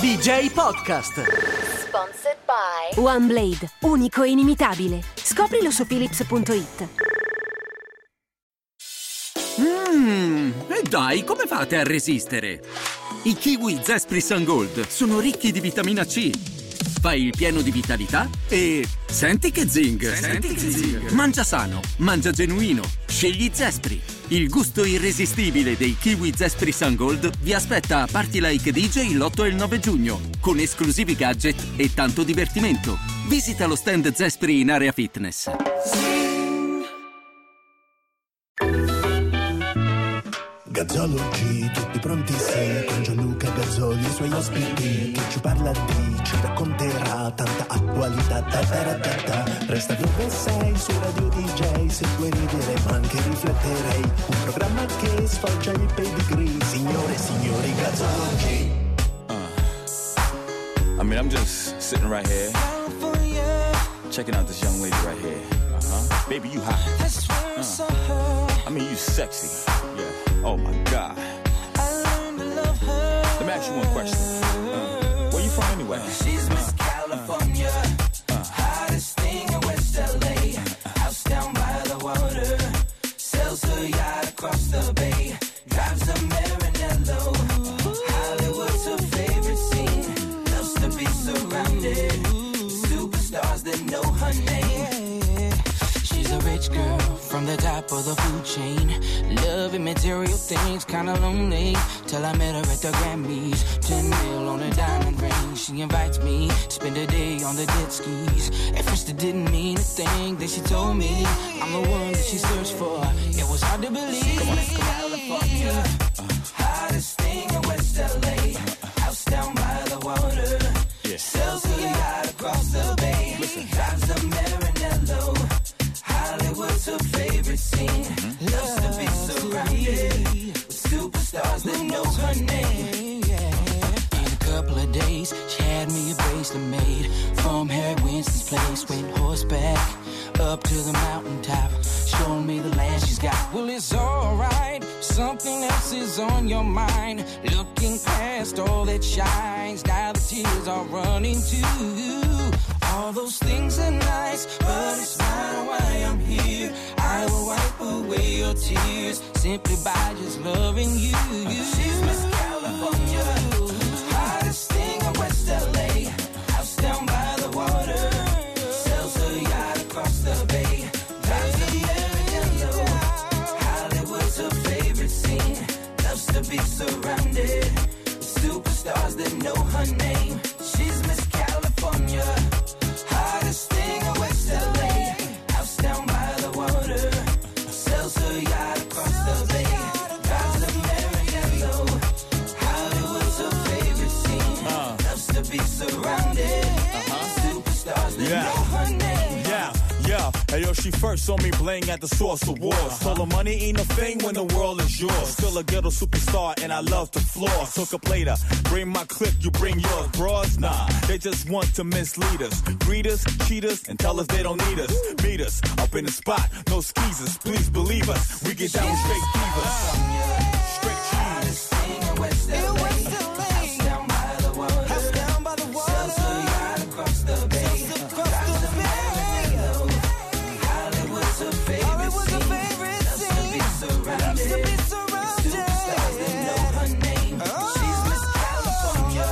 DJ Podcast. Sponsored by OneBlade, unico e inimitabile. Scoprilo su Philips.it. E dai, come fate a resistere? I kiwi Zespri Sun Gold sono ricchi di vitamina C. Fai il pieno di vitalità e senti che zing! Mangia sano, mangia genuino, scegli Zespri. Il gusto irresistibile dei kiwi Zespri Sun Gold vi aspetta a Party Like DJ l'8 e il 9 giugno, con esclusivi gadget e tanto divertimento. Visita lo stand Zespri in area fitness. Gazzologi, tutti pronti sì, con Gianluca Gazzoli e i suoi ospiti, che ci parla ci racconterà tanta attualità, resta dove sei, su Radio DJ, se vuoi ridere ma anche rifletterei, un programma che sfoggia il pedigree, signore e signori Gazzologi. I mean, I'm just sitting right here, checking out this young lady right here. Baby, you hot. I mean, you sexy. Yeah. Oh my God. Let me ask you one question. Where you from anyway? She's Miss California, hottest thing in West LA. House down by the water, sells her yacht across the bay, drives a Maranello. Hollywood's her favorite scene, loves to be surrounded superstars that know her name. She's a rich girl from the top of the food chain, loving material things, kinda lonely, till I met her at the Grammys. 10 mil on a diamond ring, she invites me to spend a day on the jet skis. At first it didn't mean a thing, then she told me I'm the one that she searched for. It was hard to believe. Come on, California, hottest thing in West LA, house down by the water, sells her yacht across the bay, drives a Maranello. Hollywood's her favorite scene, loves to be surrounded with superstars that know her name. In a couple of days, she had me a bracelet made from Harry Winston's place. Went horseback up to the mountaintop, showing me the land she's got. Well, it's alright, something else is on your mind. Looking past all that shines, now the tears are running too. All those things are nice, but it's not why I'm here. I will wipe away your tears simply by just loving you. She's Miss California, hottest thing in West LA, house down by the water, sells her yacht across the bay, drives a Maranello. Hollywood's her favorite scene, loves to be surrounded with superstars that know her name. She's Miss California, hottest thing in West LA, house down by the water, sells her yacht across the bay, drives a Maranello. Hollywood's her favorite scene, loves to be surrounded with superstars that know her name. Yeah, hey yo, she first saw me playing at the Source Awards. Told her money ain't a thing when the world is yours. Still a ghetto superstar and I love to floss. Took a plater, bring my clip, you bring yours. Broads, nah, they just want to mislead us. Greet us, cheat us, and tell us they don't need us. Meet us, up in the spot, no skeezers. Please believe us, we get down with straight divas. Straight cheese. West LA, house down by the water, sells her yacht across the bay, drives a Maranello. Hollywood's her favorite scene, loves to be surrounded with superstars that know her name. She's Miss California,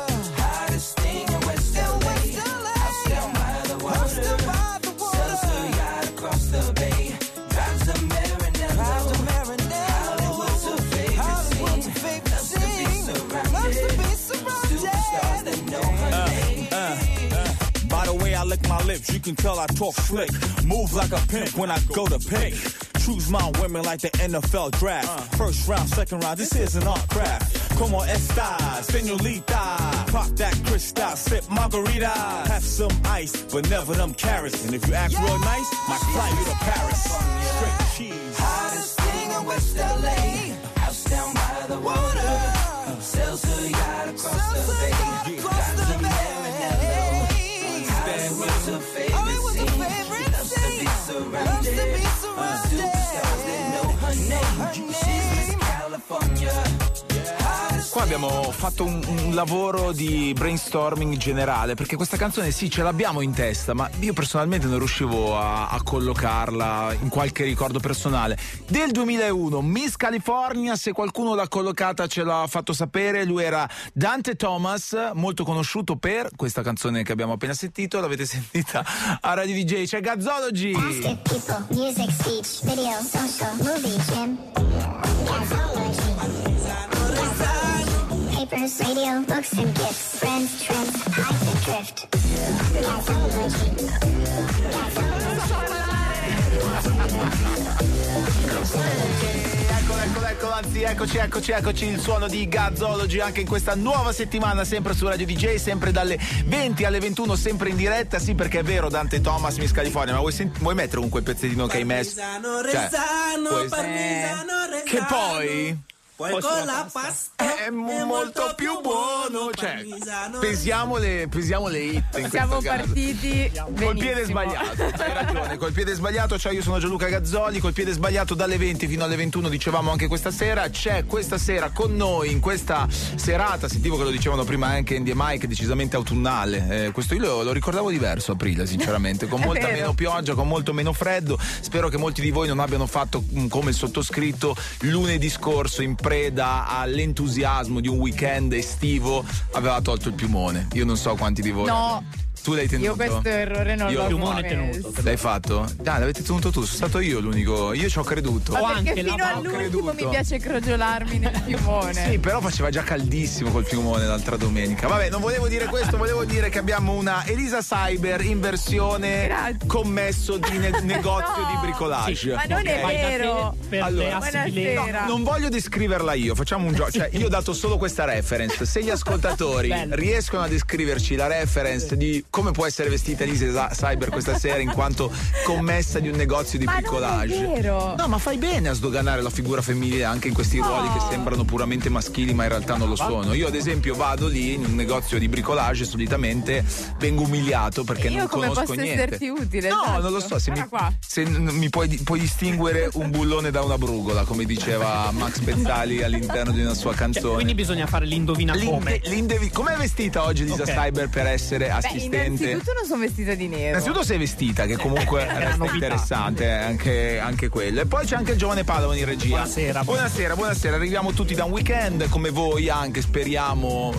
hottest thing in West LA, house down by the water, sells her yacht across the bay, drives a Maranello. Hollywood's her favorite scene, loves to be surrounded with superstars that know her name. By the way I lick my lips, you can tell I talk slick. Move like a pimp when I go to pick. Choose my women like the NFL draft. First round, second round, this is an art craft. Como estas, señorita? Pop that crystal, sip margarita. Have some ice, but never them carrots. And if you act real nice, might fly you to Paris. Straight cheese. Hottest thing in West LA, house down by the water, sells her yacht across the bay, drives a Maranello. Hollywood's her favorite scene, loves to be surrounded with superstars that know her name. She's Miss California, hottest abbiamo fatto un lavoro di brainstorming generale, perché questa canzone sì, ce l'abbiamo in testa, ma io personalmente non riuscivo a collocarla in qualche ricordo personale. Del 2001, Miss California, se qualcuno l'ha collocata ce l'ha fatto sapere, lui era Dante Thomas, molto conosciuto per questa canzone che abbiamo appena sentito, l'avete sentita a Radio DJ, c'è Gazzology. Basket, people, music, speech, video, social, movie, gym. Papers, radio, books and gifts. Friends, trends, hides and drift. Eccolo, anzi, eccoci, il suono di Gazzology anche in questa nuova settimana, sempre su Radio DJ, sempre dalle 20 alle 21, sempre in diretta, sì, perché è vero, Dante Thomas, Miss California, ma vuoi mettere comunque il pezzettino che hai messo? Che poi... con la pasta è molto più buono, cioè pesiamo le hit in siamo questo caso. Partiti col piede sbagliato, hai ragione, col piede sbagliato, cioè io sono Gianluca Gazzoli, col piede sbagliato dalle 20 fino alle 21, dicevamo anche questa sera, c'è questa sera con noi in questa serata, sentivo che lo dicevano prima anche in DMI, che è decisamente autunnale, questo io lo ricordavo diverso aprile sinceramente, con molta meno pioggia, con molto meno freddo, spero che molti di voi non abbiano fatto come il sottoscritto lunedì scorso in preda all'entusiasmo di un weekend estivo, aveva tolto il piumone. Io non so quanti di voi. No. Tu l'hai tenuto? Io questo errore non l'ho tenuto. L'hai fatto? L'avete tenuto tu, sono stato io l'unico. Io ci ho creduto. Ma perché fino all'ultimo mi piace crogiolarmi nel piumone. Sì, però faceva già caldissimo col piumone l'altra domenica. Vabbè, non volevo dire questo, volevo dire che abbiamo una Elisa Cyber in versione commesso di negozio di bricolage. Sì, ma non è vero. Allora, buonasera. Non voglio descriverla io, facciamo un gioco. Cioè, io ho dato solo questa reference. Se gli ascoltatori riescono a descriverci la reference di come può essere vestita Elisa Cyber questa sera in quanto commessa di un negozio di bricolage. Non è vero. No, ma fai bene a sdoganare la figura femminile anche in questi ruoli che sembrano puramente maschili, ma in realtà non lo sono. Io, ad esempio, vado lì in un negozio di bricolage e solitamente vengo umiliato perché non conosco niente. Io come posso esserti utile? No, esatto. non lo so. Se mi puoi distinguere un bullone da una brugola, come diceva Max Pezzali all'interno di una sua canzone. Quindi bisogna fare l'indovina come. Com'è vestita oggi Elisa Cyber per essere assistente? Innanzitutto non sono vestita di nero. Innanzitutto sei vestita, che comunque resta interessante anche quello. E poi c'è anche il giovane Padovan in regia. Buonasera. Arriviamo tutti da un weekend come voi, anche speriamo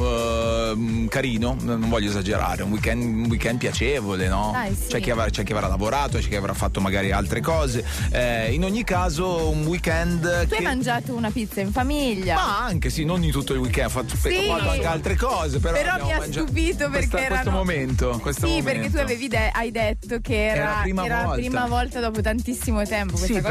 carino. Non voglio esagerare, un weekend piacevole, no? Sì. C'è chi avrà lavorato, c'è chi avrà fatto magari altre cose. In ogni caso, un weekend. Tu hai mangiato una pizza in famiglia? Ma anche sì, non in tutto il weekend, ho fatto anche altre cose. Però mi ha stupito perché questo momento. Perché tu hai detto che era la prima volta dopo tantissimo tempo. Sì,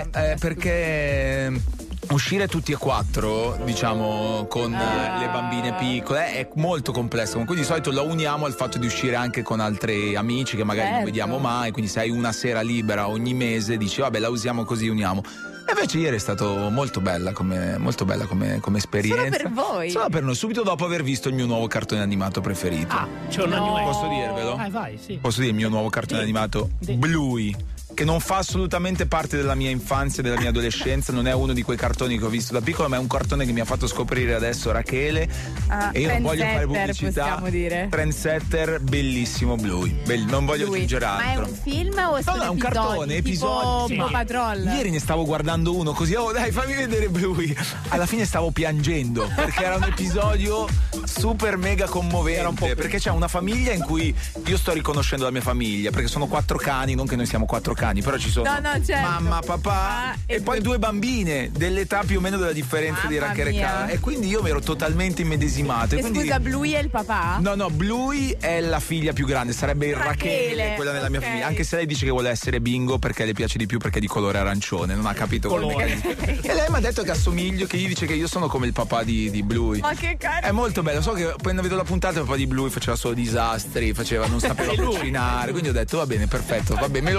perché uscire tutti e quattro, diciamo, con le bambine piccole è molto complesso. Quindi di solito la uniamo al fatto di uscire anche con altri amici che magari non vediamo mai. Quindi se hai una sera libera ogni mese, dici vabbè, la usiamo così, uniamo. E invece ieri è stato molto bella come esperienza. Solo per voi? Solo per noi, subito dopo aver visto il mio nuovo cartone animato preferito. Posso dirvelo? Vai, sì. Posso dire il mio nuovo cartone animato? Bluey. Che non fa assolutamente parte della mia infanzia, della mia adolescenza, non è uno di quei cartoni che ho visto da piccolo, ma è un cartone che mi ha fatto scoprire adesso Rachele. E io non voglio fare pubblicità. Possiamo dire. Trendsetter, bellissimo Bluey. Non voglio aggiungere altro. Ma è un film o è un cartone, episodi. Tipo Patrol. Ieri ne stavo guardando uno così, dai, fammi vedere Bluey. Alla fine stavo piangendo perché era un episodio super mega commovente, perché c'è una famiglia in cui io sto riconoscendo la mia famiglia, perché sono 4 cani, non che noi siamo 4 cani, però ci sono certo. mamma, papà e poi 2 bambine dell'età più o meno della differenza di Rachele e Cara, e quindi io mi ero totalmente immedesimato. E quindi... Scusa, Bluey è il papà? No, Bluey è la figlia più grande, sarebbe Rachele, quella nella mia famiglia, anche se lei dice che vuole essere Bingo perché le piace di più perché è di colore arancione, non ha capito colore. E lei mi ha detto che assomiglio, che gli dice che io sono come il papà di Bluey. Ma che carino. È molto bello, so che quando vedo la puntata il papà di Bluey faceva solo disastri, non sapeva cucinare, quindi ho detto va bene, perfetto, me lo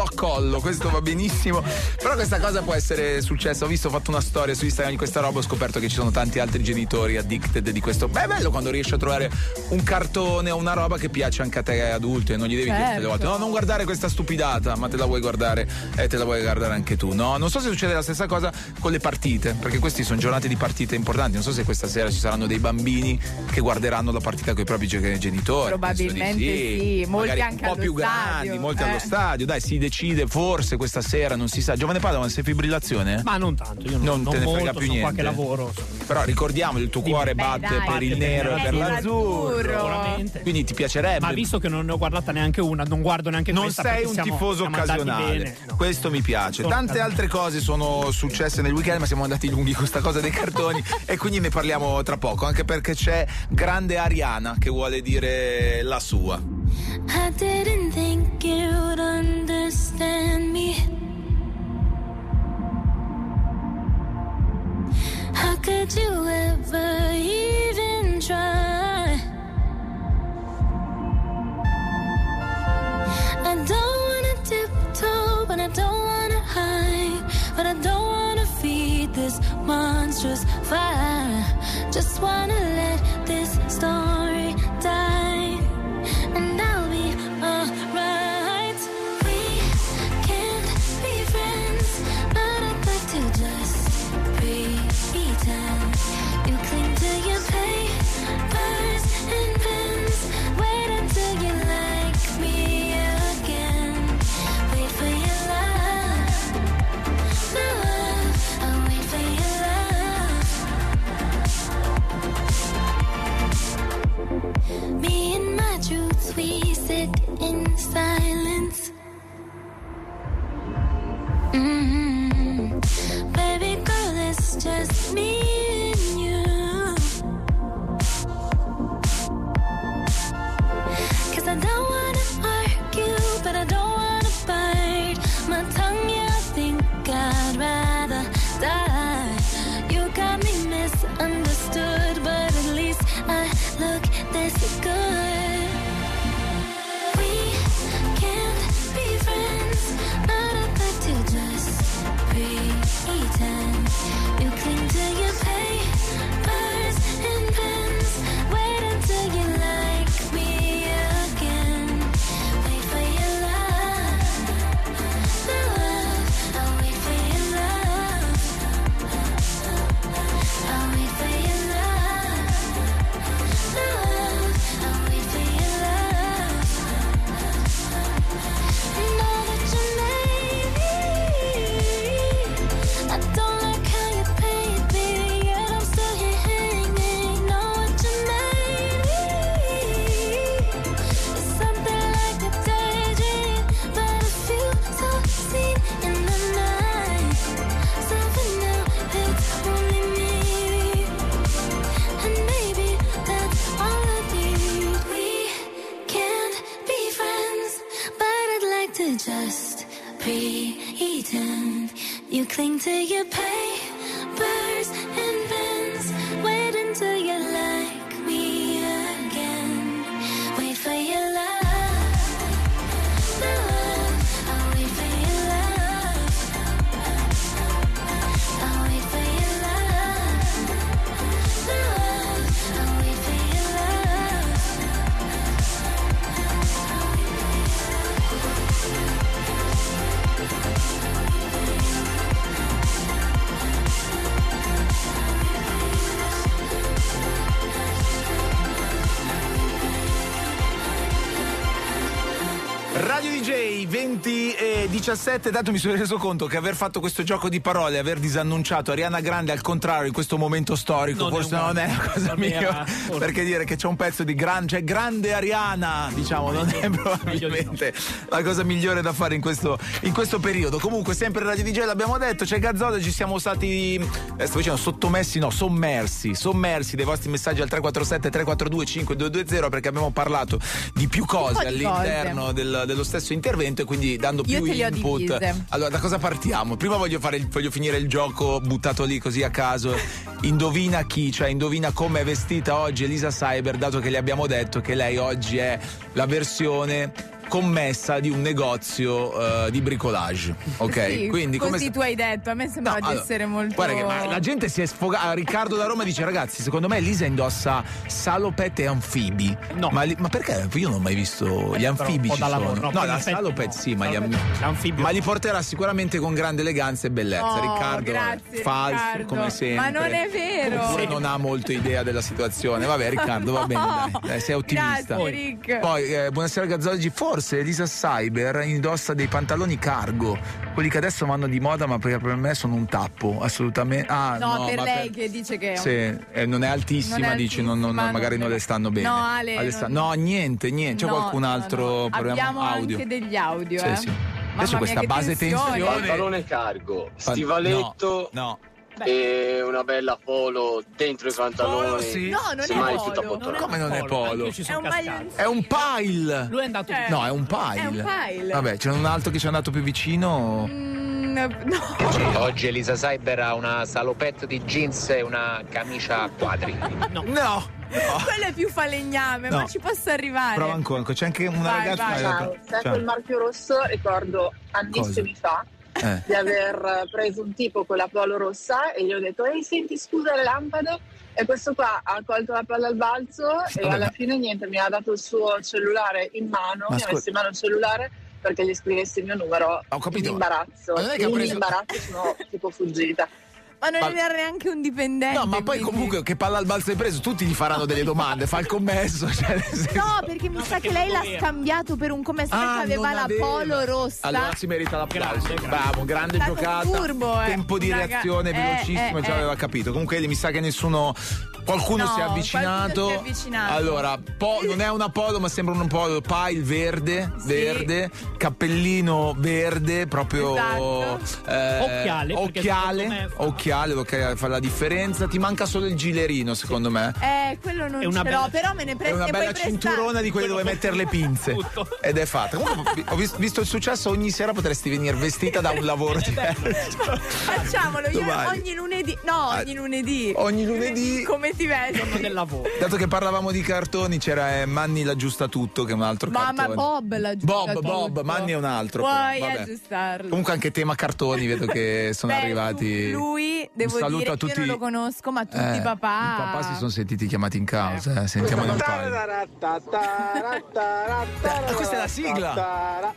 collo, questo va benissimo. Però questa cosa può essere successa. Ho fatto una storia su Instagram di questa roba, ho scoperto che ci sono tanti altri genitori addicted di questo. Beh, è bello quando riesci a trovare un cartone o una roba che piace anche a te adulto e non gli devi dire tutte le volte: no, non guardare questa stupidata, ma te la vuoi guardare e te la vuoi guardare anche tu. No, non so se succede la stessa cosa con le partite, perché questi sono giornate di partite importanti. Non so se questa sera ci saranno dei bambini che guarderanno la partita con i propri genitori. Probabilmente sì, molti magari anche un po' più grandi, molti allo stadio. Dai, si decide forse questa sera, non si sa. Giovane Padova, sei fibrillazione? Ma non tanto, io non te ne molto, frega più niente. Qualche lavoro. Però ricordiamo, il tuo cuore batte per il nero e per l'azzurro. Sicuramente. Quindi ti piacerebbe. Ma visto che non ne ho guardata neanche una, non guardo neanche non questa. Non sei un tifoso occasionale. No. Questo mi piace. Tante altre cose sono successe nel weekend, ma siamo andati lunghi con sta cosa dei cartoni e quindi ne parliamo tra poco, anche perché c'è grande Ariana che vuole dire la sua. I didn't think you'd understand me. How could you ever even try? I don't wanna tiptoe, but I don't wanna hide, but I don't wanna feed this monstrous fire. Just wanna let this story die, and I'll be alright. We can't be friends, but I'd like to just pretend. You cling to your papers and pens, wait until you like me again. Wait for your love, love, I'll wait for your love. Me and my truths, we sit in silence. Baby girl, it's just me and you. 'Cause I don't wanna argue, but I don't wanna bite my tongue, yeah, I think I'd rather die. You got me misunderstood, but at least I look this good. We can't be friends, but I'd like to just pretend. You cling to your papers and pens, wait until you like me again. Wait for your love, love, I'll wait for your love, I'll wait for your love, love, I'll wait for your love. Know that you made me, I don't like how you paint me, yet I'm still here hanging. Know what you made me, it's something like a daydream, but I feel so seen in the night. So for now, it's only me, and maybe that's all I need. We can't be friends, but I'd like to just pretend. You cling to your papers and pens, wait until you like me again. Wait for your love, love, I'll wait for your love, I'll wait for your love, love, I'll wait for your love. Radio DJ 20:17. Tanto mi sono reso conto che aver fatto questo gioco di parole, aver disannunciato Ariana Grande al contrario in questo momento storico, forse non è una cosa mia, perché dire che c'è un pezzo di c'è grande Ariana, diciamo, non è probabilmente la cosa migliore da fare in questo periodo. Comunque sempre Radio DJ l'abbiamo detto, c'è Gazzolo, ci siamo stati sto dicendo sommersi dei vostri messaggi al 347 342 5220, perché abbiamo parlato di più cose all'interno dello stesso intervento e quindi dando più input. Allora, da cosa partiamo? Prima voglio finire il gioco buttato lì così a caso. Indovina chi, cioè indovina come è vestita oggi Elisa Cyber, dato che le abbiamo detto che lei oggi è la versione commessa di un negozio di bricolage, ok? Sì, quindi così tu hai detto, a me sembrava di essere molto. Guarda che ma la gente si è sfogata. Riccardo da Roma dice: ragazzi, secondo me Elisa indossa salopette e anfibi. No. Ma perché? Io non ho mai visto gli anfibi. Ci sono. No, la salopette sì, ma ma li porterà sicuramente con grande eleganza e bellezza. Riccardo, grazie, falso Riccardo. come sempre. Ma non è vero. Oppure non ha molto idea della situazione. Vabbè, Riccardo, va bene, dai, sei ottimista. Grazie, Rick. Poi, buonasera Gazzoggi. Forse Elisa Cyber indossa dei pantaloni cargo, quelli che adesso vanno di moda, ma per me sono un tappo, assolutamente. No, per lei che dice che è non è altissima, dici, magari non le stanno bene. No, Ale, no, niente. C'è qualcun altro? Abbiamo audio? anche degli audio. Sì. Adesso questa base tensione. Pantalone cargo, stivaletto. No. E una bella polo dentro i pantaloni. Polo, sì. No, non è polo. Come non è polo? È un maglioncino. È un pile. Lui è andato. No, è un pile. È un pile. Vabbè, c'è un altro che ci è andato più vicino. No. Oggi Elisa Cyber ha una salopette di jeans e una camicia a quadri. No. Quello è più falegname, ma ci posso arrivare. Prova ancora, c'è anche una ragazza. Vai. Ciao, sai quel marchio rosso? Ricordo annissimi fa di aver preso un tipo con la polo rossa e gli ho detto: ehi, senti, scusa le lampade. E questo qua ha colto la palla al balzo e alla fine niente, mi ha dato il suo cellulare in mano, mi ha messo in mano il cellulare perché gli scrivessi il mio numero. Ho capito. In imbarazzo. In imbarazzo sono tipo fuggita. Ma non era neanche un dipendente. No, ma poi comunque che palla al balzo hai preso? Tutti gli faranno delle domande, fa il commesso. No, perché mi sa che lei l'ha scambiato per un commesso che aveva la polo rossa. Allora si merita l'applauso. Bravo, grande giocata. Turbo, tempo di reazione velocissimo, già aveva capito. Comunque mi sa che qualcuno si è avvicinato. Allora, non è una polo, ma sembra un polo pile verde, cappellino verde, proprio occhiale, che fa la differenza. Ti manca solo il gilerino, secondo me. Quello non ce l'ho, però me ne prendo. È una bella cinturona di quelle dove mettere le pinze. Ed è fatta. Comunque, ho visto il successo, ogni sera potresti venire vestita da un lavoro diverso. Facciamolo, ogni lunedì. No, ogni lunedì. Ogni lunedì. Come ti vedi? Del lavoro. Dato che parlavamo di cartoni, c'era Manni l'aggiusta tutto, che è un altro cartone. Ma Bob l'aggiusta tutto. Bob, Manni è un altro. Puoi aggiustarlo. Comunque anche tema cartoni, vedo che sono arrivati. Lui, devo dire, a tutti, io non lo conosco, ma tutti i papà. I papà si sono sentiti chiamati in causa. Sentiamo un paio. Questa è la sigla.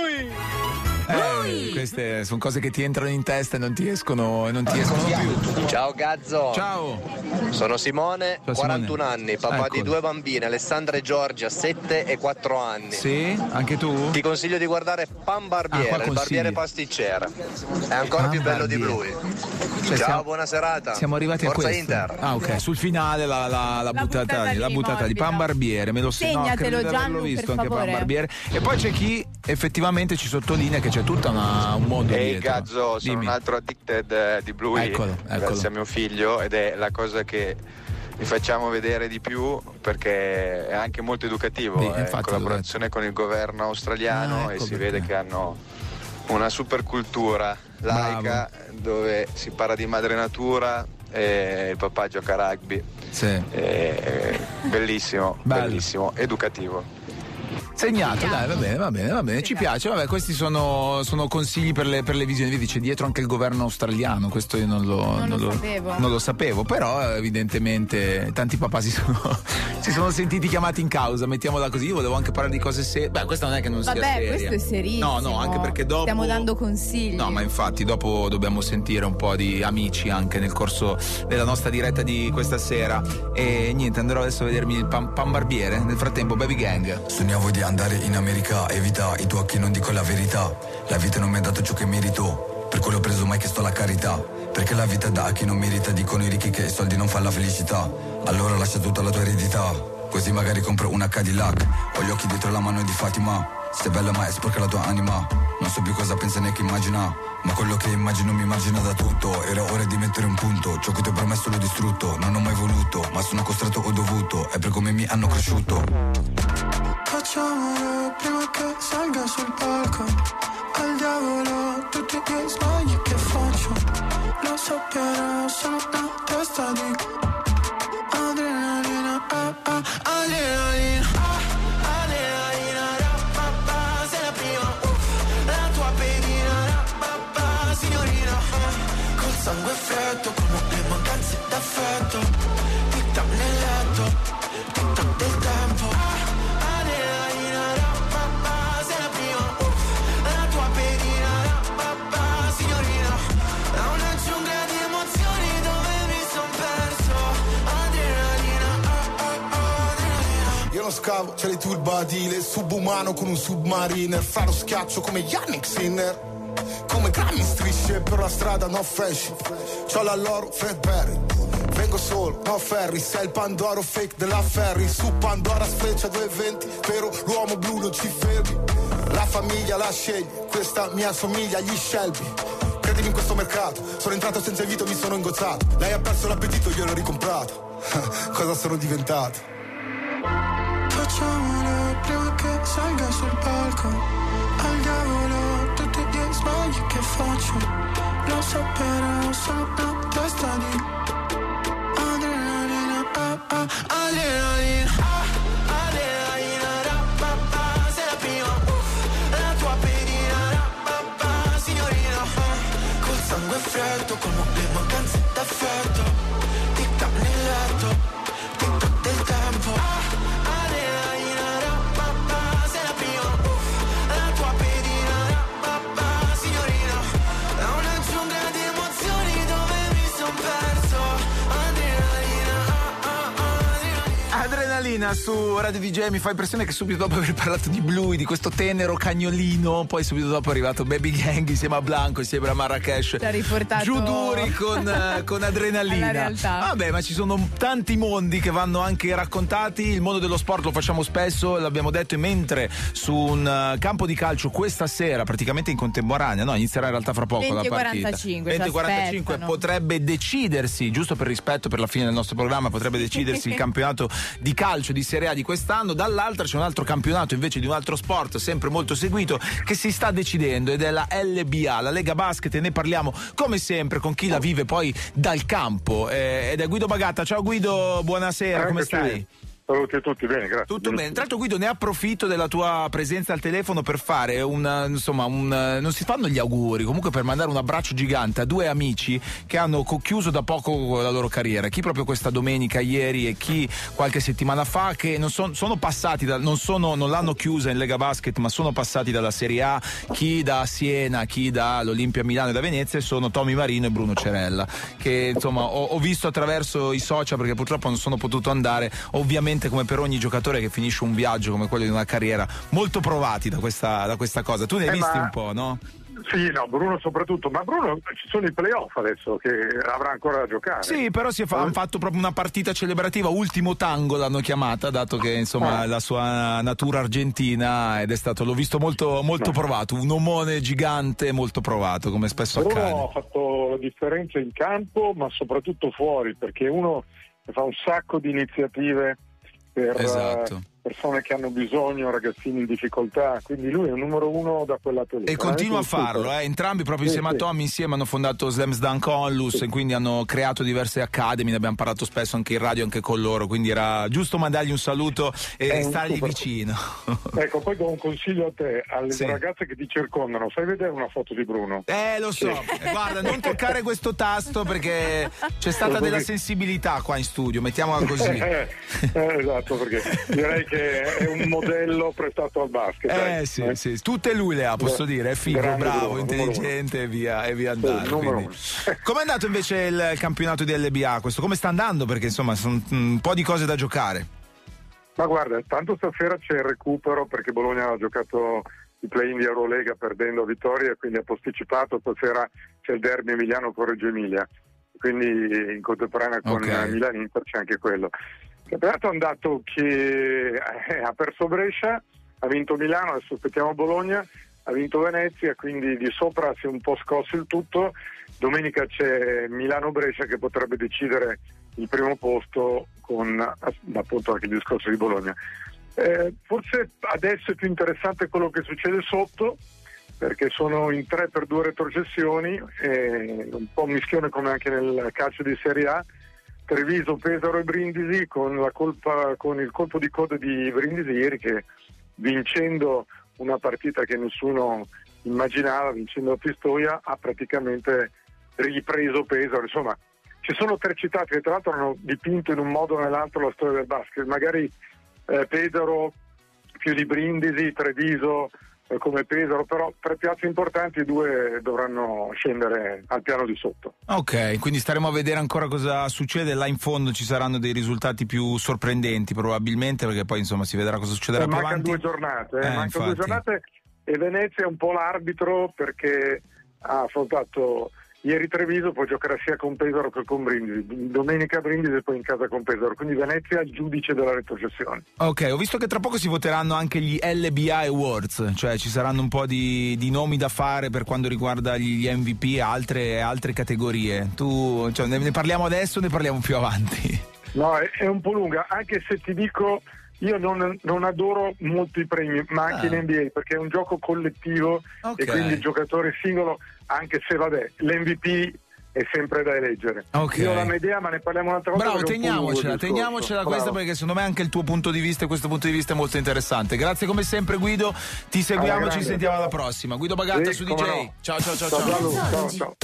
Queste sono cose che ti entrano in testa e non ti escono più. Ciao Gazzo. Ciao. Sono Simone, 41 anni, papà di 2 bambine, Alessandra e Giorgia, 7 e 4 anni. Sì, anche tu? Ti consiglio di guardare Pan Barbiere, il barbiere pasticcera. È ancora più bello di Bluey. Ciao, buona serata. Siamo arrivati Forza a questo. Inter. Ok, sul finale la buttata di Pan Barbiere. Me lo segnatelo, Gianlu, l'ho visto per anche favore. Pan Barbiere. E poi c'è chi effettivamente ci sottolinea che c'è tutta un mondo dietro. Gazzo, sono un altro addicted di Bluey. Eccolo. Grazie a mio figlio, ed è la cosa che vi facciamo vedere di più perché è anche molto educativo. È in collaborazione con il governo australiano e si vede che hanno una super cultura laica. Bravo. Dove si parla di madre natura e il papà gioca a rugby. Sì. Bellissimo, bellissimo, educativo. Segnato, dai, va bene, ci piace. Vabbè, questi sono consigli per le visioni. Vedi, c'è dietro anche il governo australiano, questo io non lo sapevo, però evidentemente tanti papà si sono sentiti chiamati in causa, mettiamola così. Io volevo anche parlare di cose serie. Beh, questa non è che non sia seria. Questo è serissimo. No, anche perché dopo stiamo dando consigli. No, ma infatti dopo dobbiamo sentire un po' di amici anche nel corso della nostra diretta di questa sera. E niente, andrò adesso a vedermi il Pan Barbiere. Nel frattempo, Baby Gang. Sognavo di andare in America, evita i tuoi occhi, non dico la verità. La vita non mi ha dato ciò che merito, per quello ho preso mai che sto la carità. Perché la vita dà a chi non merita, dicono i ricchi che i soldi non fanno la felicità. Allora lascia tutta la tua eredità, così magari compro una Cadillac. Ho gli occhi dietro la mano di Fatima, sei bella ma è sporca la tua anima. Non so più cosa pensa neanche immagina, ma quello che immagino mi margina da tutto. Era ora di mettere un punto, ciò che ti ho promesso l'ho distrutto. Non ho mai voluto, ma sono costretto o dovuto, è per come mi hanno cresciuto. Facciamolo prima che salga sul palco. Al diavolo tutti gli sbagli che faccio. Lo so però sono una testa di adrenalina, adrenalina, adrenalina, non scavo, c'è le turbadile, subumano con un submariner, fra lo schiaccio come Yannick Sinner. Come Grammy strisce per la strada, no fashion. C'ho la loro Fred Perry. Vengo solo, no ferry. Sei il Pandoro fake della Ferry. Su Pandora sfreccia 220. Però l'uomo blu non ci fermi. La famiglia la scegli. Questa mia somiglia agli Shelby. Credimi in questo mercato. Sono entrato senza invito, mi sono ingozzato. Lei ha perso l'appetito, io l'ho ricomprato. Cosa sono diventato? Facciamolo prima che salga sul palco. Al diavolo tutti gli sbagli che faccio. Lo so però sono una testa di adrenalina, adrenalina, adrenalina, ra-pa-pa. Sei la prima, la tua pedina, ra-pa-pa. Signorina, col sangue freddo, con le mancanze d'affetto. Tic-tac nel letto, tic-tac del tempo. Su Radio DJ mi fa impressione che subito dopo aver parlato di Bluey, di questo tenero cagnolino, poi subito dopo è arrivato Baby Gang insieme a Blanco, insieme a Marrakesh, ci ha riportato giù duri con Adrenalina. Realtà. Vabbè, ma ci sono tanti mondi che vanno anche raccontati. Il mondo dello sport lo facciamo spesso, l'abbiamo detto, e mentre su un campo di calcio questa sera, praticamente in contemporanea, no, inizierà in realtà fra poco la partita 20:45 potrebbe decidersi, giusto per rispetto per la fine del nostro programma, potrebbe decidersi il campionato di calcio di Serie A di quest'anno. Dall'altra c'è un altro campionato invece di un altro sport sempre molto seguito che si sta decidendo, ed è la LBA, la Lega Basket, e ne parliamo come sempre con chi la vive poi dal campo, ed è Guido Bagatta. Ciao Guido, buonasera, come stai? Saluti a tutti, bene, grazie. Tutto bene. Tra l'altro Guido, ne approfitto della tua presenza al telefono per fare non si fanno gli auguri, comunque per mandare un abbraccio gigante a due amici che hanno chiuso da poco la loro carriera, chi proprio questa domenica ieri e chi qualche settimana fa, che sono passati non l'hanno chiusa in Lega Basket, ma sono passati dalla Serie A, chi da Siena, chi dall'Olimpia Milano e da Venezia, e sono Tommy Marino e Bruno Cerella, che insomma ho visto attraverso i social, perché purtroppo non sono potuto andare, ovviamente come per ogni giocatore che finisce un viaggio come quello di una carriera, molto provati da questa cosa. Tu ne hai visti un po', no? Sì, no, Bruno soprattutto, ma Bruno ci sono i playoff adesso che avrà ancora da giocare. Sì, però hanno fatto proprio una partita celebrativa, ultimo tango l'hanno chiamata, dato che insomma la sua natura argentina, ed è stato, l'ho visto molto provato, un omone gigante molto provato, come spesso Bruno accade. Ha fatto la differenza in campo, ma soprattutto fuori, perché uno fa un sacco di iniziative per persone che hanno bisogno, ragazzini in difficoltà, quindi lui è un numero uno da quel lato lì. E continua a farlo, entrambi proprio insieme a Tommy, insieme hanno fondato Slams Dunk Onlus, e quindi hanno creato diverse academy, ne abbiamo parlato spesso anche in radio, anche con loro, quindi era giusto mandargli un saluto e stargli vicino. Ecco, poi do un consiglio a te, alle ragazze che ti circondano, fai vedere una foto di Bruno. Lo so, guarda, non toccare questo tasto, perché c'è stata della sensibilità qua in studio, mettiamola così. Esatto, perché direi che è un modello prestato al basket. Sì, tutte lui le ha, posso dire, è figo, bravo, Bruno, intelligente, e via andare. Com'è andato invece il campionato di LBA questo? Come sta andando? Perché insomma sono un po' di cose da giocare. Ma guarda, tanto stasera c'è il recupero, perché Bologna ha giocato i play-in di Eurolega perdendo a Vittoria, quindi ha posticipato. Stasera c'è il derby emiliano con Reggio Emilia, quindi in contemporanea con Milan-Inter c'è anche quello. Il campionato è andato che ha perso Brescia, ha vinto Milano, adesso aspettiamo Bologna, ha vinto Venezia, quindi di sopra si è un po' scosso il tutto. Domenica c'è Milano-Brescia che potrebbe decidere il primo posto, con appunto anche il discorso di Bologna. Forse adesso è più interessante quello che succede sotto, perché sono in 3 per 2 retrocessioni, un po' un mischione come anche nel calcio di Serie A. Treviso, Pesaro e Brindisi con il colpo di coda di Brindisi ieri, che vincendo una partita che nessuno immaginava, vincendo a Pistoia, ha praticamente ripreso Pesaro. Insomma, ci sono 3 città che tra l'altro hanno dipinto in un modo o nell'altro la storia del basket, magari Pesaro più di Brindisi, Treviso come Pesaro, però 3 piazze importanti, 2 dovranno scendere al piano di sotto. Ok, quindi staremo a vedere ancora cosa succede. Là in fondo ci saranno dei risultati più sorprendenti probabilmente, perché poi insomma si vedrà cosa succederà più avanti. Mancano 2 giornate, mancano 2 giornate e Venezia è un po' l'arbitro, perché ha affrontato ieri Treviso, poi giocherà sia con Pesaro che con Brindisi. Domenica Brindisi e poi in casa con Pesaro. Quindi Venezia è il giudice della retrocessione. Ok, ho visto che tra poco si voteranno anche gli LBI Awards, cioè ci saranno un po' di nomi da fare per quanto riguarda gli MVP e altre categorie. Tu, cioè, ne parliamo adesso o ne parliamo più avanti? No, è un po' lunga, anche se ti dico, io non adoro molto i premi, ma anche in NBA, perché è un gioco collettivo e quindi il giocatore singolo, anche se vabbè, l'MVP è sempre da eleggere. Io ho la mia idea, ma ne parliamo un'altra volta. Bravo, teniamocela questa, perché secondo me anche il tuo punto di vista e questo punto di vista è molto interessante. Grazie come sempre Guido, ti seguiamo, ci sentiamo alla prossima. Guido Bagatta su DJ. No. Ciao. Ciao.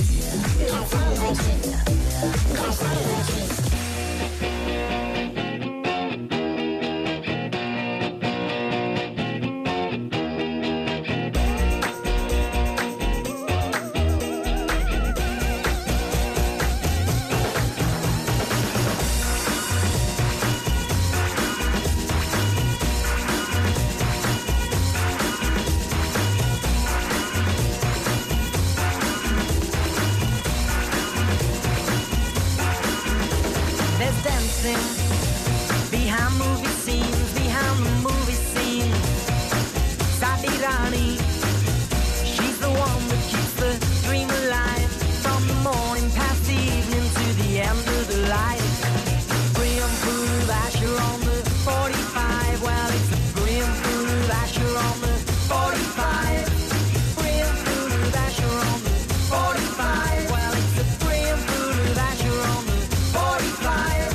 Behind movie scenes, behind the movie scene, Sabirani, she's the one that keeps the dream alive, from the morning past the evening to the end of the light. Graham Food Asher on the 45, well it's a Graham Food Asher on the 45. Graham Food Asher on the 45, well it's a Graham Food Asher on the 45.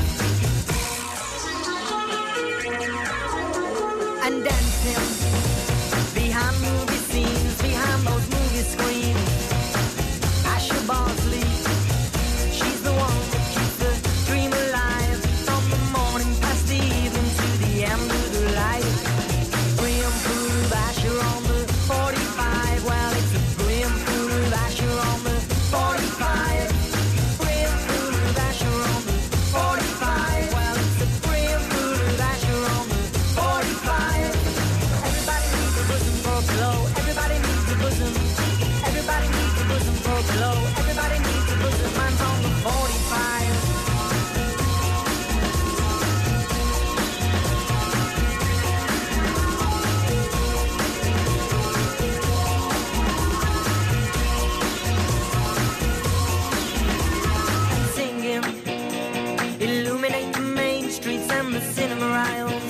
And dancing behind movie scenes, behind those movie screens, Asher Bosley, she's the one that keeps the dream alive, from the morning past the evening to the end of the light. Graham Food Asher on the 45, well it's a Graham Food Asher on the 45. Graham Food Asher on the 45, well it's a Graham Food Asher on the 45. Everybody needs a bosom for a pillow. Everybody needs a bosom. Everybody needs a bosom for a pillow. Everybody needs a bosom. Mine's on the 45. And singing, illuminate the main streets and the cinema aisles.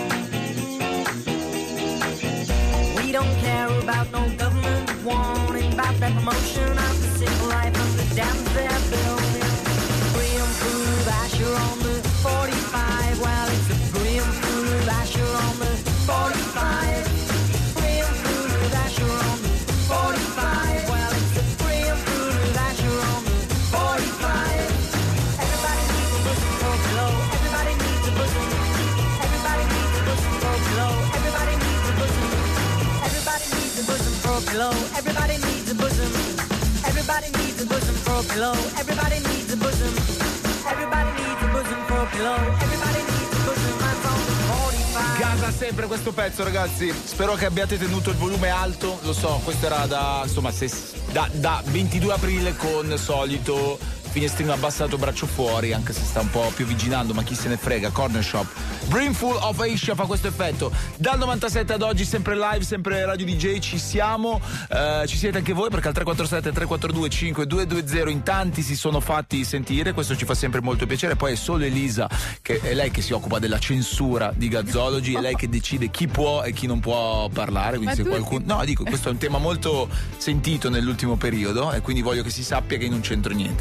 We don't care about no government warning about that promotion of the civil life and the dams they're building. Graham Food Asher on the 45, well it's a Graham Food Asher on the 45. Graham Food Asher on the 45, well it's a Graham Food Asher on the 45. Everybody needs a bosom for a pillow. Everybody needs a bosom. Everybody needs a bosom for a pillow. Everybody needs a bosom. Everybody needs a bosom for a pillow. Everybody needs a bosom. Everybody needs a bosom for a pillow. Everybody needs a bosom. Everybody needs a bosom for a pillow. Everybody needs a bosom. Mine's on the 45. Casa sempre questo pezzo, ragazzi. Spero che abbiate tenuto il volume alto. Lo so, questo era da 22 aprile con solito finestrino abbassato, braccio fuori, anche se sta un po' più viginando, ma chi se ne frega. Corner Shop, Brimful of Asia fa questo effetto. Dal 97 ad oggi, sempre live, sempre Radio DJ, ci siamo. Ci siete anche voi, perché al 347 342 5220 in tanti si sono fatti sentire. Questo ci fa sempre molto piacere. Poi è solo Elisa, che è lei che si occupa della censura di Gazzology, è lei che decide chi può e chi non può parlare. Quindi se qualcuno. No, dico, questo è un tema molto sentito nell'ultimo periodo, e quindi voglio che si sappia che io non c'entro niente. Se il vostro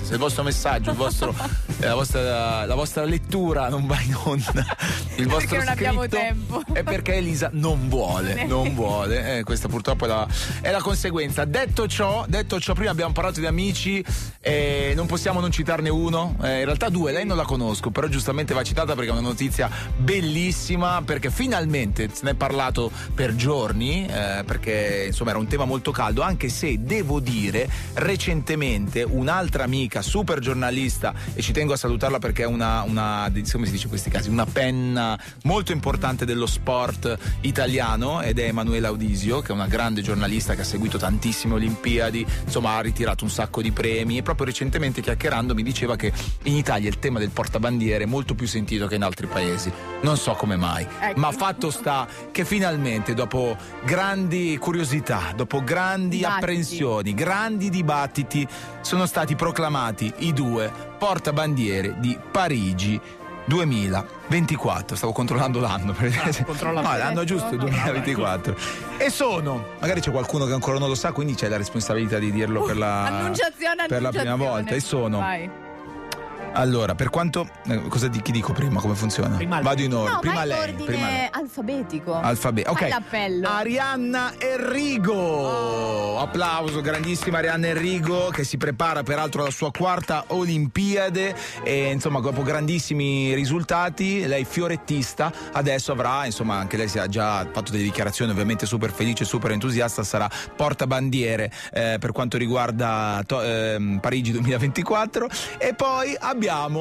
questo messaggio, la vostra lettura non va in onda, il vostro perché non abbiamo scritto, tempo. è perché Elisa non vuole. Questa purtroppo è la conseguenza. Detto ciò, prima abbiamo parlato di amici, non possiamo non citarne uno, in realtà due, lei non la conosco, però giustamente va citata perché è una notizia bellissima, perché finalmente se ne è parlato per giorni, perché insomma era un tema molto caldo, anche se devo dire recentemente un'altra amica super giornalista, e ci tengo a salutarla perché è una come si dice in questi casi, una penna molto importante dello sport italiano, ed è Emanuela Audisio, che è una grande giornalista che ha seguito tantissime Olimpiadi, insomma ha ritirato un sacco di premi, e proprio recentemente chiacchierando mi diceva che in Italia il tema del portabandiere è molto più sentito che in altri paesi, non so come mai, ma fatto sta che finalmente dopo grandi curiosità, dopo grandi apprensioni, grandi dibattiti, sono stati proclamati i 2 portabandiere di Parigi 2024. Stavo controllando l'anno l'anno giusto, 2024. E sono, magari c'è qualcuno che ancora non lo sa, quindi c'è la responsabilità di dirlo per la prima volta. E sono allora, per quanto chi dico prima, come funziona? Vado in ordine. Prima lei, alfabetico. Ok. All'appello. Arianna Enrigo. Applauso, grandissima Arianna Enrigo, che si prepara peraltro alla sua 4ª Olimpiade, e insomma dopo grandissimi risultati, lei fiorettista, adesso avrà, insomma anche lei si ha già fatto delle dichiarazioni ovviamente super felice, super entusiasta, sarà portabandiere per quanto riguarda Parigi 2024. E poi abbiamo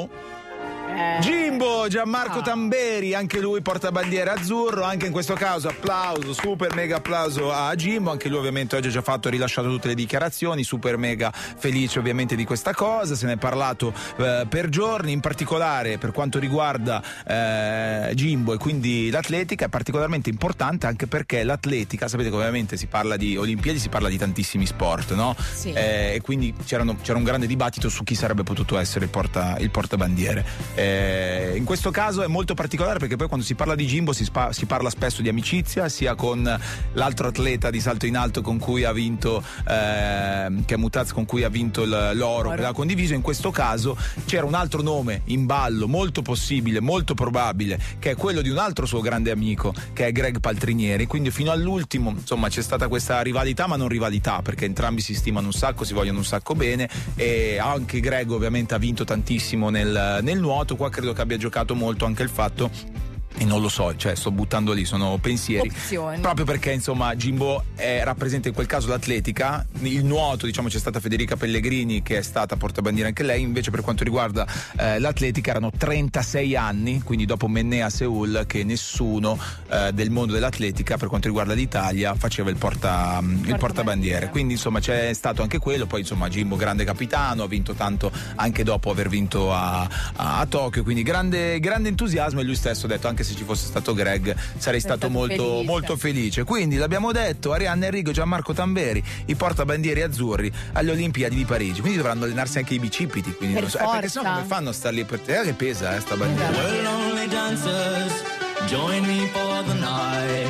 Jimbo Gianmarco Tamberi, anche lui portabandiere azzurro, anche in questo caso applauso, super mega applauso a Jimbo, anche lui ovviamente oggi ha già rilasciato tutte le dichiarazioni, super mega felice ovviamente di questa cosa, se ne è parlato per giorni, in particolare per quanto riguarda Jimbo e quindi l'atletica è particolarmente importante, anche perché l'atletica, sapete che ovviamente si parla di Olimpiadi, si parla di tantissimi sport, no? Sì. E quindi c'era un grande dibattito su chi sarebbe potuto essere il portabandiere. In questo caso è molto particolare perché poi quando si parla di Jimbo si parla spesso di amicizia, sia con l'altro atleta di salto in alto con cui ha vinto che è Mutaz, con cui ha vinto l'oro che l'ha condiviso. In questo caso c'era un altro nome in ballo, molto possibile, molto probabile, che è quello di un altro suo grande amico, che è Greg Paltrinieri. Quindi fino all'ultimo insomma c'è stata questa rivalità, ma non rivalità, perché entrambi si stimano un sacco, si vogliono un sacco bene, e anche Greg ovviamente ha vinto tantissimo nel nuoto. Qua credo che abbia giocato molto anche il fatto, e non lo so, cioè sto buttando lì, sono pensieri, opzioni. Proprio perché insomma Jimbo rappresenta in quel caso l'atletica, il nuoto diciamo c'è stata Federica Pellegrini che è stata portabandiera anche lei, invece per quanto riguarda l'atletica erano 36 anni, quindi dopo Mennea a Seul, che nessuno del mondo dell'atletica per quanto riguarda l'Italia faceva il portabandiere, quindi insomma c'è stato anche quello. Poi insomma Jimbo grande capitano, ha vinto tanto anche dopo aver vinto a Tokyo, quindi grande entusiasmo, e lui stesso ha detto anche se ci fosse stato Greg sarei stato molto felice. Quindi l'abbiamo detto, Arianna Enrigo, Gianmarco Tamberi, i portabandieri azzurri alle Olimpiadi di Parigi, quindi dovranno allenarsi anche i bicipiti, quindi non so, perché sennò come fanno a star lì per te, che pesa sta bandiera. Well, only dancers, join me for the night.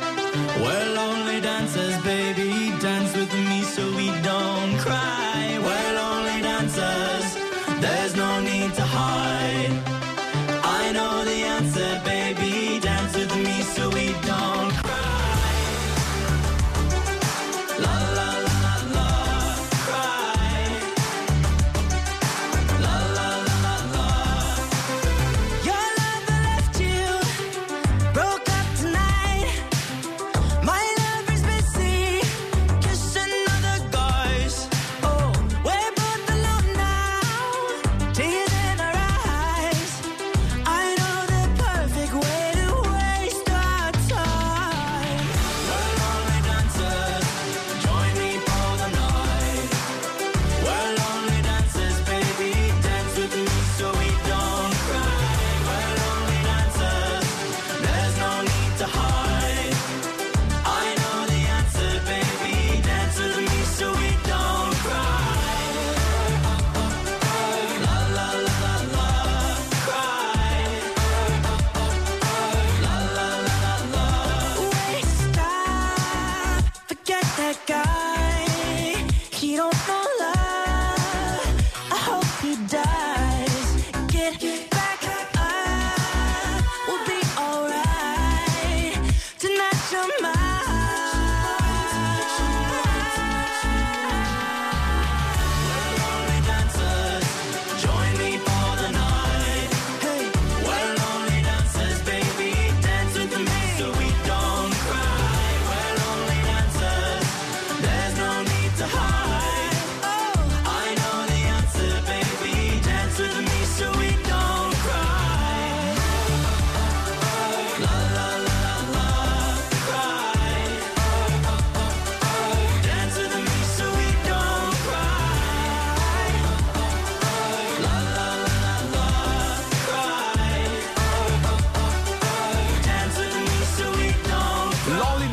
Well, only dancers, baby, dance with me so we don't cry. Well, only dancers, there's no need to hide. I know the answer, baby, dance with me so we don't cry. La la la la, cry. La la la la. Your love left you, broke up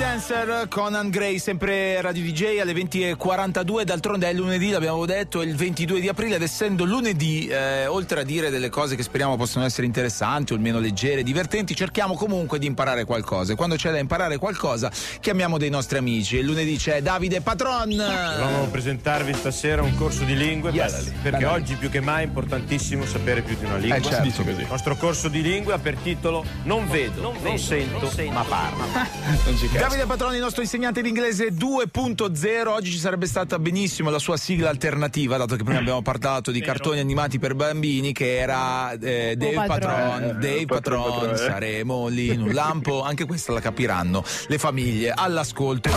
Dancer, Conan Gray, sempre Radio DJ alle 20:42. D'altronde è lunedì, l'abbiamo detto, è il 22 di aprile, ed essendo lunedì, oltre a dire delle cose che speriamo possano essere interessanti o almeno leggere, divertenti, cerchiamo comunque di imparare qualcosa. E quando c'è da imparare qualcosa chiamiamo dei nostri amici. E lunedì c'è Davide Patron. Volevamo presentarvi stasera un corso di lingue, perché oggi più che mai è importantissimo sapere più di una lingua. Certo. Il nostro corso di lingue ha per titolo Non vedo, non sento, ma parlo. Davide Patroni, il nostro insegnante di inglese 2.0. Oggi ci sarebbe stata benissimo la sua sigla alternativa, dato che prima abbiamo parlato di cartoni animati per bambini, che era Dave Patron, saremo lì in un lampo. Anche questa la capiranno le famiglie all'ascolto,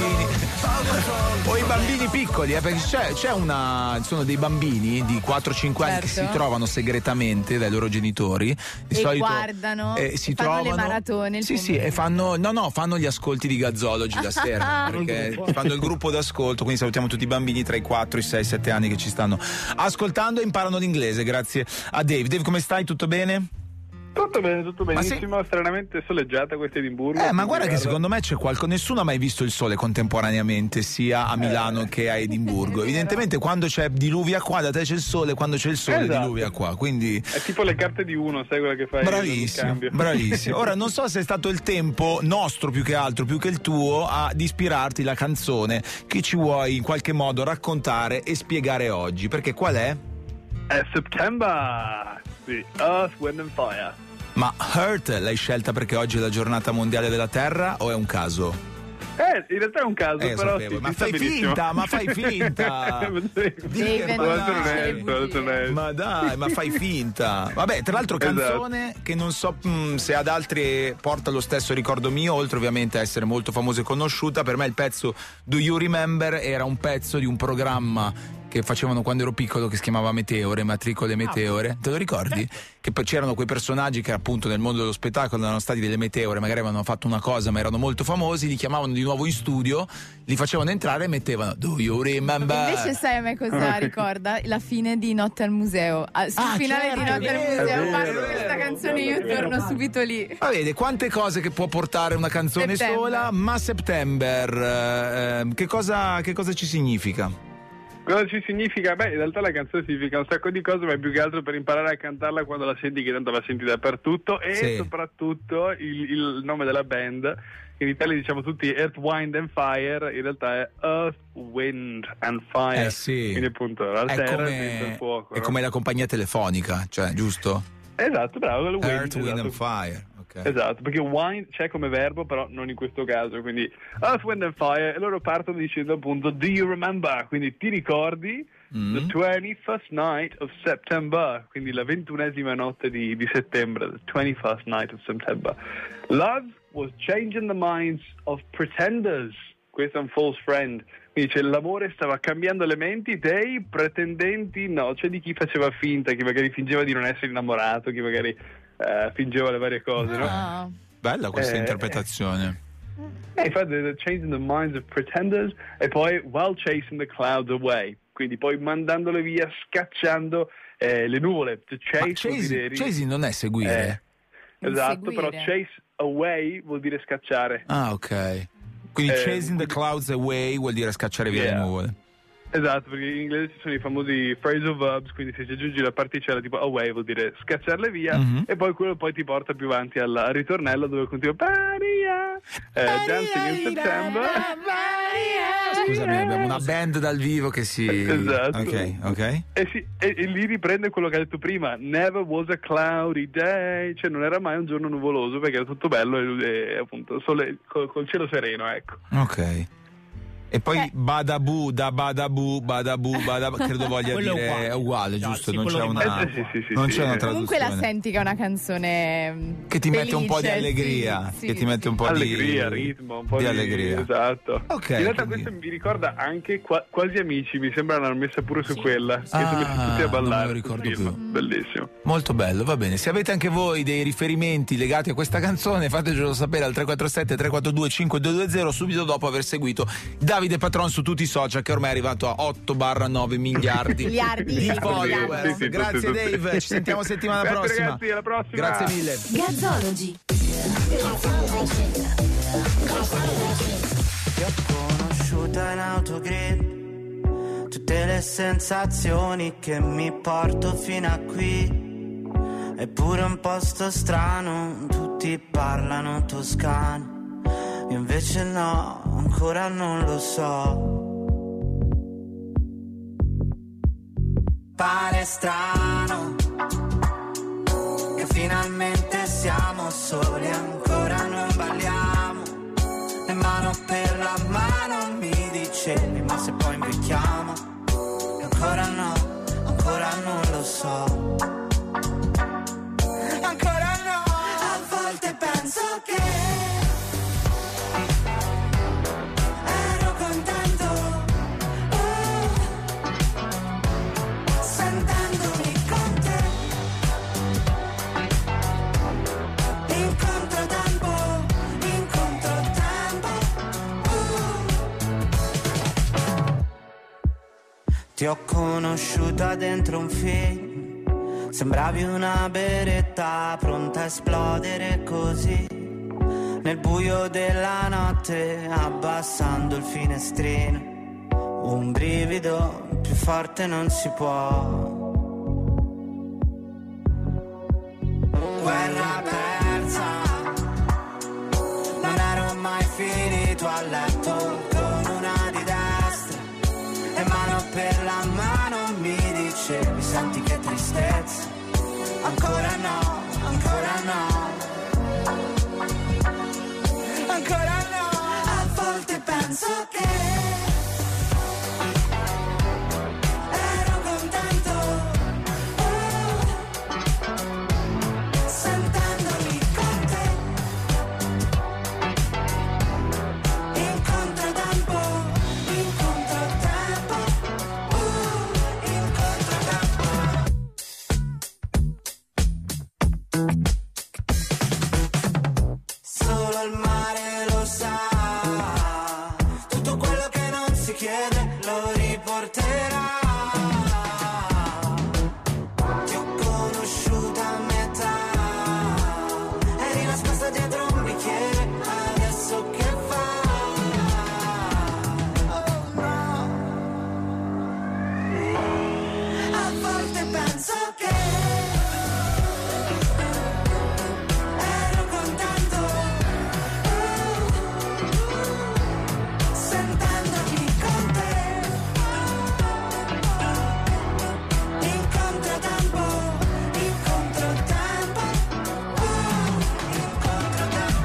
o i bambini piccoli, perché sono dei bambini di 4-5 anni che si trovano segretamente dai loro genitori di solito, guardano, si fanno trovano le maratone e fanno gli ascolti di Gazzology la sera, perché fanno il gruppo d'ascolto, quindi salutiamo tutti i bambini tra i 4, i 6, 7 anni che ci stanno ascoltando e imparano l'inglese grazie a Dave. Dave, come stai? Tutto bene? Tutto bene, tutto benissimo, stranamente soleggiata questa Edimburgo. Ma guarda che secondo me c'è nessuno ha mai visto il sole contemporaneamente, sia a Milano che a Edimburgo. Evidentemente quando c'è diluvia qua, da te c'è il sole, quando c'è il sole diluvia qua, quindi è tipo le carte di uno, sai quella che fai? Bravissimo. Ora non so se è stato il tempo nostro più che altro, più che il tuo, ad ispirarti la canzone che ci vuoi in qualche modo raccontare e spiegare oggi, perché qual è? È September di Earth, Wind and Fire. Ma Hurt l'hai scelta perché oggi è la giornata mondiale della Terra o è un caso? In realtà è un caso, però sì, ma fai finta, ma dai, ma fai finta. Vabbè, tra l'altro canzone che non so se ad altri porta lo stesso ricordo mio, oltre ovviamente a essere molto famosa e conosciuta. Per me il pezzo Do You Remember era un pezzo di un programma che facevano quando ero piccolo, che si chiamava Meteore, Matricole Meteore. Te lo ricordi? Che poi c'erano quei personaggi che appunto nel mondo dello spettacolo erano stati delle meteore, magari avevano fatto una cosa ma erano molto famosi, li chiamavano di nuovo in studio, li facevano entrare e mettevano Do you remember? Invece sai a me cosa ricorda? La fine di Notte al Museo. Sul finale di Notte al Museo parlo questa canzone, io torno subito lì. Ma vede quante cose che può portare una canzone sola, ma September che cosa ci significa? Cosa ci significa? Beh, in realtà la canzone significa un sacco di cose, ma è più che altro per imparare a cantarla quando la senti, che tanto la senti dappertutto, e soprattutto il nome della band, che in Italia diciamo tutti Earth, Wind and Fire, in realtà è Earth, Wind and Fire. Quindi appunto la terra e il fuoco. È come la compagnia telefonica, cioè, giusto? Esatto, bravo. Earth, Wind and Fire. Esatto, perché wind c'è come verbo, però non in questo caso, quindi Earth, Wind and Fire, e loro partono dicendo appunto Do you remember? Quindi ti ricordi the 21st night of September, quindi la 21esima notte di settembre, the 21st night of September. Love was changing the minds of pretenders. Questo è un false friend. Quindi dice, l'amore stava cambiando le menti dei pretendenti, no, cioè di chi faceva finta, chi magari fingeva di non essere innamorato, chi magari fingeva le varie cose, no? Bella questa interpretazione. Infatti, changing the minds of pretenders, e poi while chasing the clouds away, quindi poi mandandole via, scacciando le nuvole. Chasing non è seguire. Esatto, però chase away vuol dire scacciare. Ah, ok. Quindi chasing the clouds away vuol dire scacciare via le nuvole. Esatto, perché in inglese ci sono i famosi phrasal verbs, quindi se ci aggiungi la particella tipo away vuol dire scacciarle via, e poi quello poi ti porta più avanti al ritornello dove continua Dancing in September. Scusami, abbiamo una band dal vivo che si... Esatto. Ok. E lì riprende quello che ha detto prima, never was a cloudy day, cioè non era mai un giorno nuvoloso perché era tutto bello e appunto sole, col cielo sereno, ecco. Ok. E poi badabu, credo voglia dire è uguale, giusto? Non c'è una traduzione. Comunque la senti che è una canzone che ti mette un po' di allegria, sì, che ti mette un po' allegria, ritmo, un po' di allegria. Esatto. Okay, in realtà questo mi ricorda anche Quasi Amici, mi sembra l'hanno messa pure su quella, che sono messi tutti a ballare. Non me lo ricordo più. Bellissimo. Molto bello, va bene. Se avete anche voi dei riferimenti legati a questa canzone, fatecelo sapere al 347 342 5220 subito dopo aver seguito Davide Patron su tutti i social, che ormai è arrivato a 8/9 miliardi di follower. Sì, grazie Dave, ci sentiamo settimana prossima. Ragazzi, alla prossima. Grazie mille. Gazzology. le sensazioni che mi porto fino a qui. Eppure un posto strano, tutti parlano toscano, io invece no, ancora non lo so. Pare strano che finalmente siamo soli, ancora non balliamo, le mano per la mano mi dicevi, ma se poi invecchiamo, e ancora no, ancora non lo so. Ancora no, a volte penso che ero contento, sentendomi con te. Incontro tempo, Ti ho conosciuta dentro un film, sembravi una beretta pronta a esplodere così, nel buio della notte abbassando il finestrino. Un brivido più forte non si può. Guerra persa, non ero mai finito a letto con una di destra e mano per la mano mi dicevi senti che tristezza, ancora no, ancora no, ancora no, a volte penso che ero contento, sentendomi con te, incontro tempo, incontro tempo, incontro tempo. Solo il mare lo sa, tutto quello che non si chiede lo riporterà. Ti ho conosciuta a metà, eri nascosta dietro un bicchiere, adesso che fai? Oh no, a volte penso che ero contento, sentendomi con te, incontro tempo, incontro tempo, incontro tempo,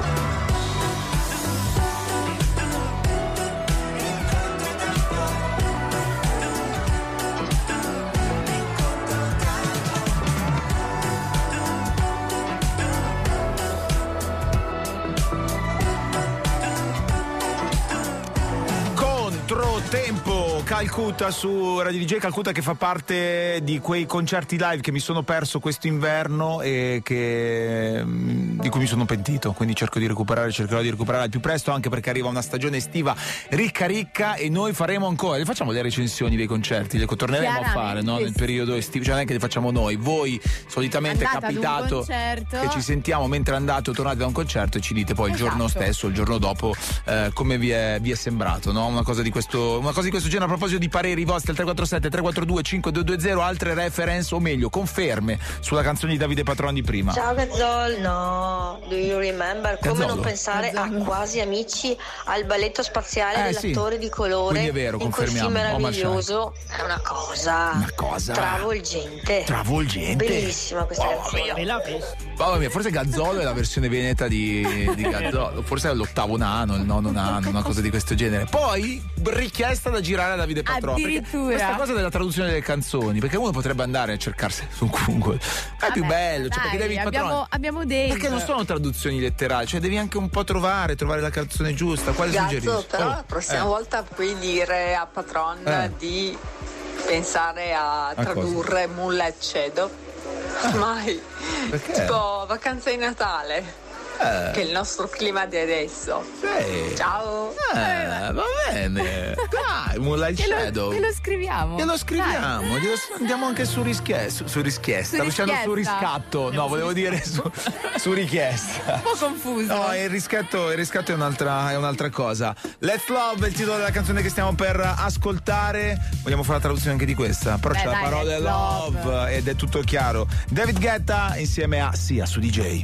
Controtempo, Calcutta su Radio DJ. Calcutta che fa parte di quei concerti live che mi sono perso quest'inverno e di cui mi sono pentito, quindi cercherò di recuperare al più presto, anche perché arriva una stagione estiva ricca e noi faremo ancora, le facciamo le recensioni dei concerti, le torneremo a fare, no? Nel periodo estivo, cioè non è che le facciamo noi, voi solitamente è capitato che ci sentiamo mentre andate o tornate da un concerto e ci dite poi il giorno stesso, il giorno dopo come vi è sembrato, no? Una cosa di questo genere. A proposito di pareri vostri al 347 342 5220, altre reference o meglio conferme sulla canzone di Davide Patron di prima. Ciao Gazzol, no, do you remember? Come Gazzolo. non pensare a Quasi Amici, al balletto spaziale dell'attore sì. di colore, Quindi è vero, in quel film confermiamo. meraviglioso, è una cosa travolgente, bellissima questa canzone. Mamma mia, forse Gazzolo è la versione veneta di Gazzolo, forse è l'8° nano, il 9° nano, una cosa di questo genere. Poi richiesta da girare a Davide Patron, addirittura questa cosa della traduzione delle canzoni, perché uno potrebbe andare a cercarsi su Google, è più bello, cioè, perché devi abbiamo dei, perché non sono traduzioni letterali, cioè devi anche un po' trovare la canzone giusta. Quale suggerisci? Però la prossima volta puoi dire a Patron di pensare a tradurre Moonlight Shadow, mai, tipo Vacanza di Natale. che è il nostro clima di adesso. Sì. Ciao. Va bene. Dai, Moonlight Shadow. Te lo scriviamo. Andiamo anche su richiesta. Stavo dicendo su riscatto. No, volevo dire su richiesta. Un po' confuso. No, il riscatto è un'altra cosa. Let's Love è il titolo della canzone che stiamo per ascoltare. Vogliamo fare la traduzione anche di questa? Però c'è la parola love ed è tutto chiaro. David Guetta insieme a Sia su DJ.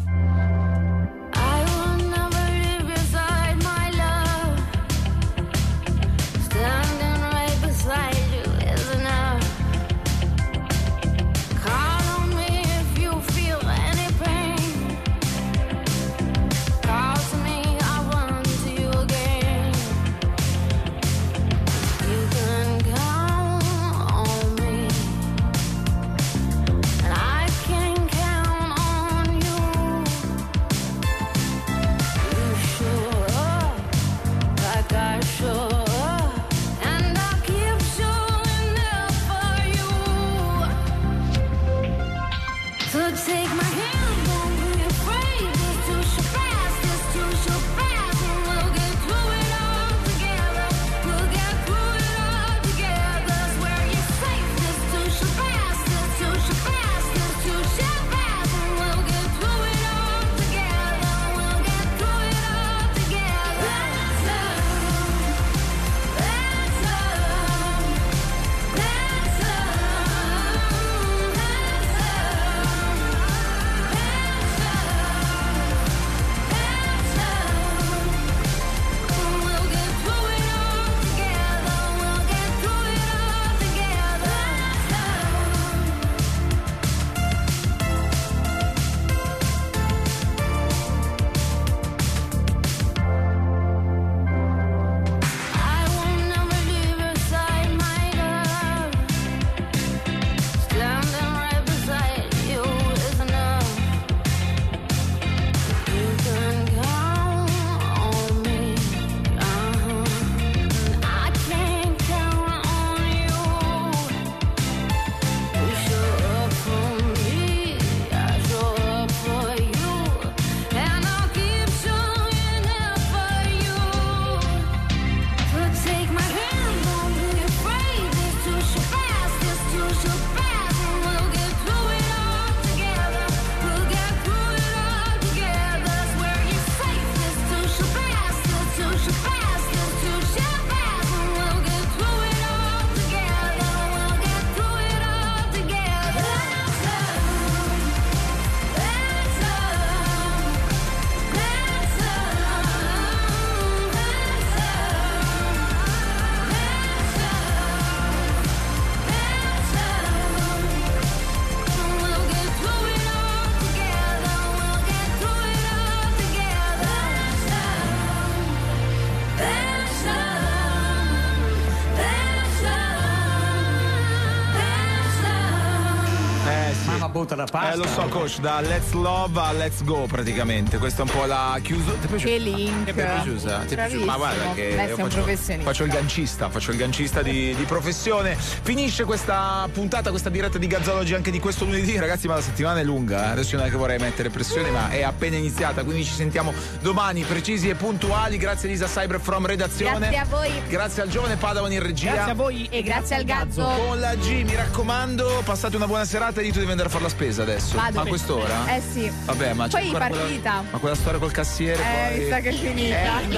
Da pasta. Lo so, coach, da Let's Love a Let's Go praticamente. Questa è un po' la chiusura. Ti è piaciuta? Che link. Ti è piaciuta? Ti è piaciuta? Ma guarda che sei un professionista. Faccio il gancista di professione. Finisce questa puntata, questa diretta di Gazzology anche di questo lunedì, ragazzi, ma la settimana è lunga. Adesso non è che vorrei mettere pressione, ma è appena iniziata, quindi ci sentiamo domani precisi e puntuali. Grazie Elisa Cyber from redazione. Grazie a voi. Grazie al giovane Padawan in regia. Grazie a voi e grazie al Gazzo. Con la G, mi raccomando, passate una buona serata e tu devi andare a fare la spesa adesso. Vado. Ma a quest'ora? Sì. Vabbè, ma poi c'è partita. Ma quella storia col cassiere poi mi sa che è finita.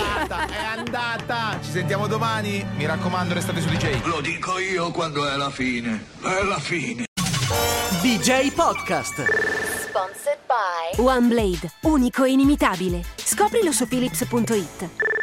È andata. Ci sentiamo domani. Mi raccomando, restate su DJ. Lo dico io quando è la fine. È la fine. DJ Podcast. Sponsored by OneBlade, unico e inimitabile. Scoprilo su philips.it.